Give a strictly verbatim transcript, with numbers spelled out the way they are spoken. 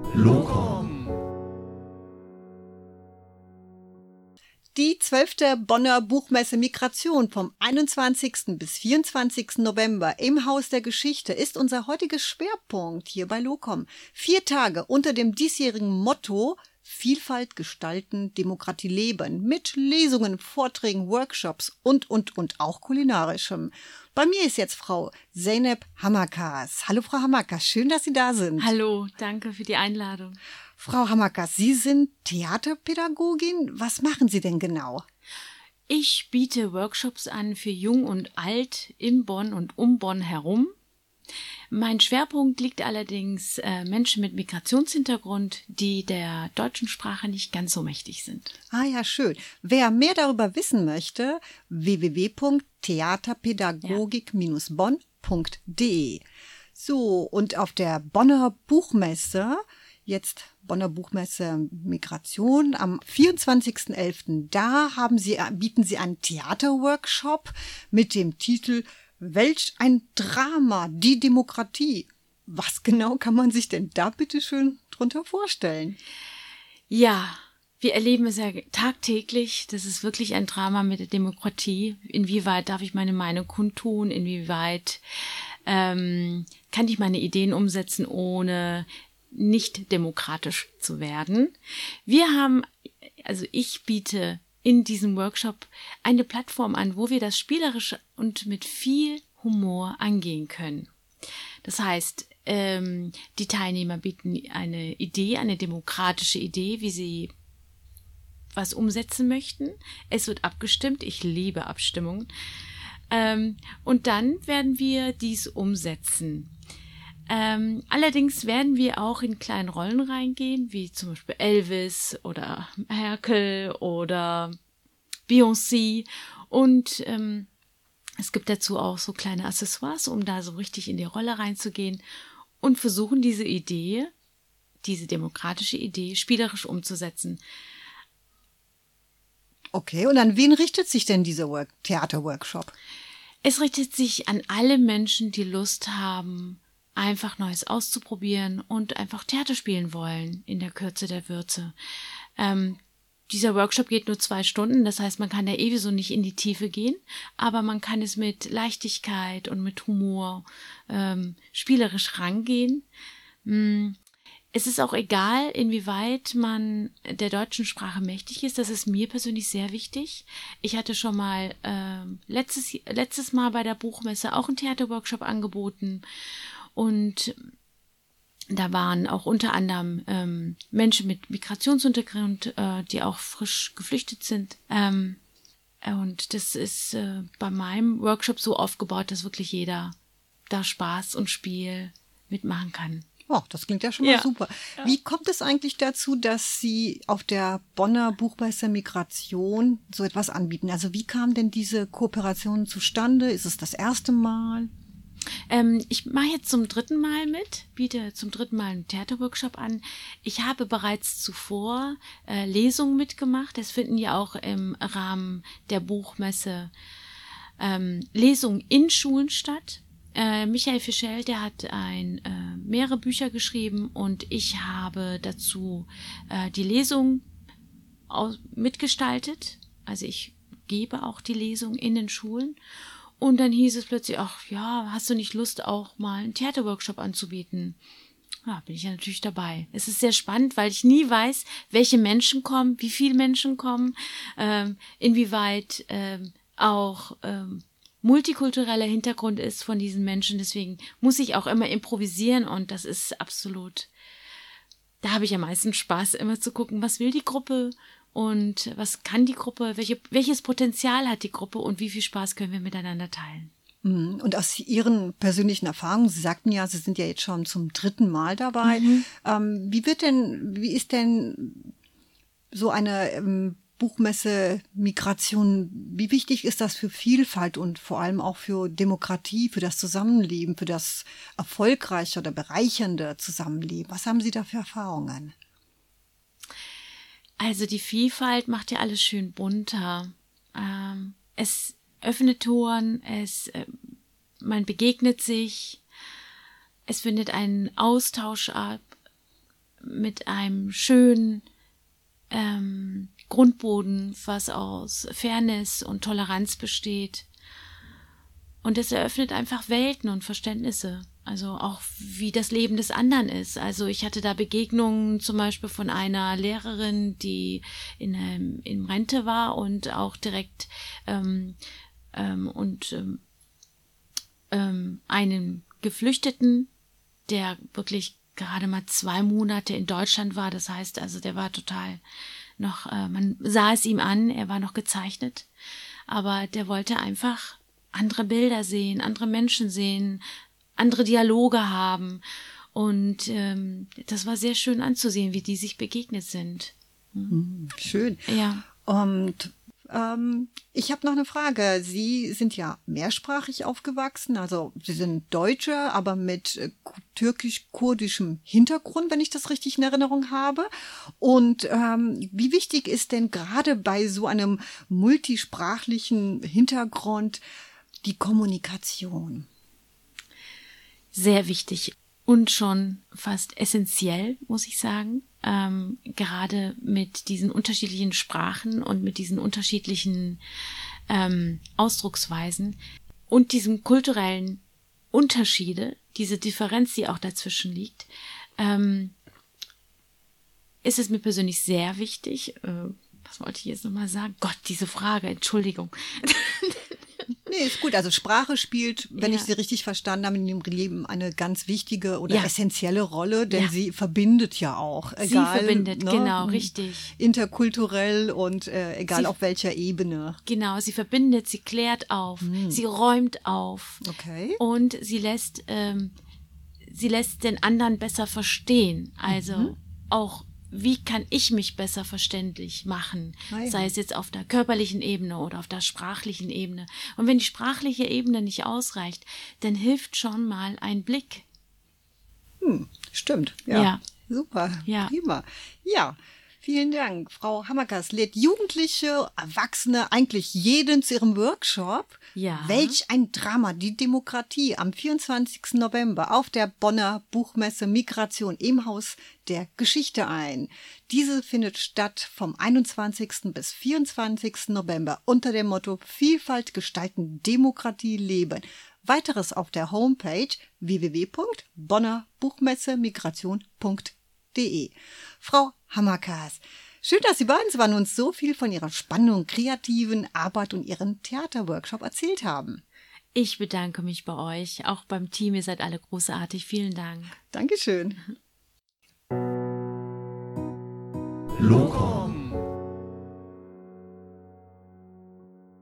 Locom. Die zwölfte Bonner Buchmesse Migration vom einundzwanzigsten bis vierundzwanzigsten November im Haus der Geschichte ist unser heutiges Schwerpunkt hier bei Locom. Vier Tage unter dem diesjährigen Motto Vielfalt gestalten, Demokratie leben, mit Lesungen, Vorträgen, Workshops und, und, und auch kulinarischem. Bei mir ist jetzt Frau Zeynep Hammakas. Hallo Frau Hammakas, schön, dass Sie da sind. Hallo, danke für die Einladung. Frau Hammakas, Sie sind Theaterpädagogin. Was machen Sie denn genau? Ich biete Workshops an für Jung und Alt in Bonn und um Bonn herum. Mein Schwerpunkt liegt allerdings äh, Menschen mit Migrationshintergrund, die der deutschen Sprache nicht ganz so mächtig sind. Ah ja, schön. Wer mehr darüber wissen möchte, w w w punkt theaterpädagogik Bindestrich bonn punkt d e. So, und auf der Bonner Buchmesse, jetzt Bonner Buchmesse Migration, am vierundzwanzigsten elften, da haben Sie, bieten Sie einen Theaterworkshop mit dem Titel Welch ein Drama, die Demokratie. Was genau kann man sich denn da bitte schön drunter vorstellen? Ja, wir erleben es ja tagtäglich. Das ist wirklich ein Drama mit der Demokratie. Inwieweit darf ich meine Meinung kundtun? Inwieweit ähm, kann ich meine Ideen umsetzen, ohne nicht demokratisch zu werden? Wir haben, also ich biete in diesem Workshop eine Plattform an, wo wir das spielerisch und mit viel Humor angehen können. Das heißt, ähm, die Teilnehmer bieten eine Idee, eine demokratische Idee, wie sie was umsetzen möchten. Es wird abgestimmt. Ich liebe Abstimmungen. Ähm, und dann werden wir dies umsetzen. Ähm, allerdings werden wir auch in kleinen Rollen reingehen, wie zum Beispiel Elvis oder Merkel oder Beyoncé. Und ähm, es gibt dazu auch so kleine Accessoires, um da so richtig in die Rolle reinzugehen und versuchen, diese Idee, diese demokratische Idee spielerisch umzusetzen. Okay, und an wen richtet sich denn dieser Work- Theaterworkshop? Es richtet sich an alle Menschen, die Lust haben, einfach Neues auszuprobieren und einfach Theater spielen wollen in der Kürze der Würze. Ähm, dieser Workshop geht nur zwei Stunden, das heißt, man kann da eh so nicht in die Tiefe gehen, aber man kann es mit Leichtigkeit und mit Humor ähm, spielerisch rangehen. Mm. Es ist auch egal, inwieweit man der deutschen Sprache mächtig ist. Das ist mir persönlich sehr wichtig. Ich hatte schon mal äh, letztes, letztes Mal bei der Buchmesse auch einen Theaterworkshop angeboten. Und da waren auch unter anderem ähm, Menschen mit Migrationshintergrund, äh, die auch frisch geflüchtet sind. Ähm, und das ist äh, bei meinem Workshop so aufgebaut, dass wirklich jeder da Spaß und Spiel mitmachen kann. Oh, das klingt ja schon mal ja. super. Wie kommt es eigentlich dazu, dass Sie auf der Bonner Buchmesse Migration so etwas anbieten? Also wie kam denn diese Kooperation zustande? Ist es das erste Mal? Ähm, ich mache jetzt zum dritten Mal mit, biete zum dritten Mal einen Theaterworkshop an. Ich habe bereits zuvor äh, Lesungen mitgemacht. Es finden ja auch im Rahmen der Buchmesse ähm, Lesungen in Schulen statt. Äh, Michael Fischel, der hat ein, äh, mehrere Bücher geschrieben und ich habe dazu äh, die Lesung aus, mitgestaltet. Also ich gebe auch die Lesung in den Schulen. Und dann hieß es plötzlich, ach ja, hast du nicht Lust, auch mal einen Theaterworkshop anzubieten? Ja, bin ich ja natürlich dabei. Es ist sehr spannend, weil ich nie weiß, welche Menschen kommen, wie viele Menschen kommen, ähm, inwieweit ähm, auch ähm, multikultureller Hintergrund ist von diesen Menschen. Deswegen muss ich auch immer improvisieren und das ist absolut, da habe ich am meisten Spaß, immer zu gucken, was will die Gruppe und was kann die Gruppe, welche, welches Potenzial hat die Gruppe und wie viel Spaß können wir miteinander teilen. Und aus Ihren persönlichen Erfahrungen, Sie sagten ja, Sie sind ja jetzt schon zum dritten Mal dabei. Mhm. Ähm, wie wird denn, wie ist denn so eine ähm, Buchmesse Migration, wie wichtig ist das für Vielfalt und vor allem auch für Demokratie, für das Zusammenleben, für das erfolgreiche oder bereichernde Zusammenleben? Was haben Sie da für Erfahrungen? Also die Vielfalt macht ja alles schön bunter. Ähm, es öffnet Toren, es, äh, man begegnet sich, es findet einen Austausch ab. mit einem schönen ähm, Grundboden, was aus Fairness und Toleranz besteht. Und es eröffnet einfach Welten und Verständnisse. Also auch wie das Leben des anderen ist. Also ich hatte da Begegnungen zum Beispiel von einer Lehrerin, die in, ähm, in Rente war und auch direkt ähm, ähm, und ähm, ähm, einen Geflüchteten, der wirklich gerade mal zwei Monate in Deutschland war. Das heißt also, der war total noch, äh, man sah es ihm an, er war noch gezeichnet, aber der wollte einfach andere Bilder sehen, andere Menschen sehen, andere Dialoge haben. Und ähm, das war sehr schön anzusehen, wie die sich begegnet sind. Hm. Schön. Ja. Und ähm, ich habe noch eine Frage. Sie sind ja mehrsprachig aufgewachsen, also Sie sind Deutsche, aber mit äh, türkisch-kurdischem Hintergrund, wenn ich das richtig in Erinnerung habe. Und ähm, wie wichtig ist denn gerade bei so einem multisprachlichen Hintergrund die Kommunikation? Sehr wichtig und schon fast essentiell, muss ich sagen. Ähm, gerade mit diesen unterschiedlichen Sprachen und mit diesen unterschiedlichen ähm, Ausdrucksweisen und diesen kulturellen Unterschiede, diese Differenz, die auch dazwischen liegt, ähm, ist es mir persönlich sehr wichtig. Äh, was wollte ich jetzt nochmal sagen? Gott, diese Frage, Entschuldigung. Nee, ist gut. Also Sprache spielt, wenn Ja. ich sie richtig verstanden habe, in dem Leben eine ganz wichtige oder Ja. essentielle Rolle, denn Ja. sie verbindet ja auch. Sie Egal, verbindet, ne, genau, richtig. Interkulturell und äh, egal Sie- auf welcher Ebene. Genau, sie verbindet, sie klärt auf, sie räumt auf Okay. und sie lässt, ähm, sie lässt den anderen besser verstehen. Also auch, wie kann ich mich besser verständlich machen, Ah ja. sei es jetzt auf der körperlichen Ebene oder auf der sprachlichen Ebene. Und wenn die sprachliche Ebene nicht ausreicht, dann hilft schon mal ein Blick. Hm, stimmt. Ja. Ja. Super. Ja. Prima. Ja. Vielen Dank. Frau Hammerkas lädt Jugendliche, Erwachsene, eigentlich jeden zu ihrem Workshop. Ja. Welch ein Drama, die Demokratie am vierundzwanzigsten November auf der Bonner Buchmesse Migration im Haus der Geschichte ein. Diese findet statt vom einundzwanzigsten bis vierundzwanzigsten November unter dem Motto Vielfalt gestalten, Demokratie leben. Weiteres auf der Homepage w w w punkt bonner buchmesse migration punkt de. Frau Hammerkas, schön, dass Sie bei uns waren und uns so viel von Ihrer spannenden, kreativen Arbeit und Ihren Theaterworkshop erzählt haben. Ich bedanke mich bei euch, auch beim Team, ihr seid alle großartig. Vielen Dank. Dankeschön. Local.